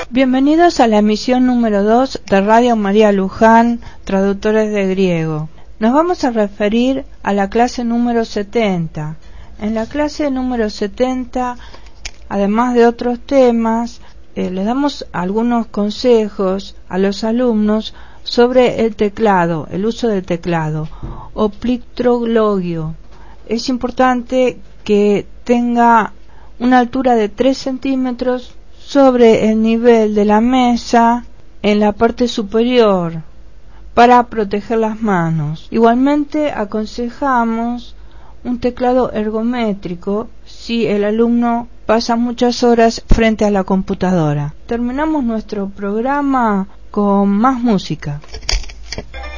Bienvenidos a la emisión número 2 de Radio María Luján, Traductores de Griego. Nos vamos a referir a la clase número 70. En la clase número 70, además de otros temas, les damos algunos consejos a los alumnos sobre el teclado, el uso del teclado o plictroglosio. Es importante que tenga una altura de 3 centímetros sobre el nivel de la mesa en la parte superior para proteger las manos. Igualmente aconsejamos un teclado ergométrico si el alumno pasa muchas horas frente a la computadora. Terminamos nuestro programa con más música.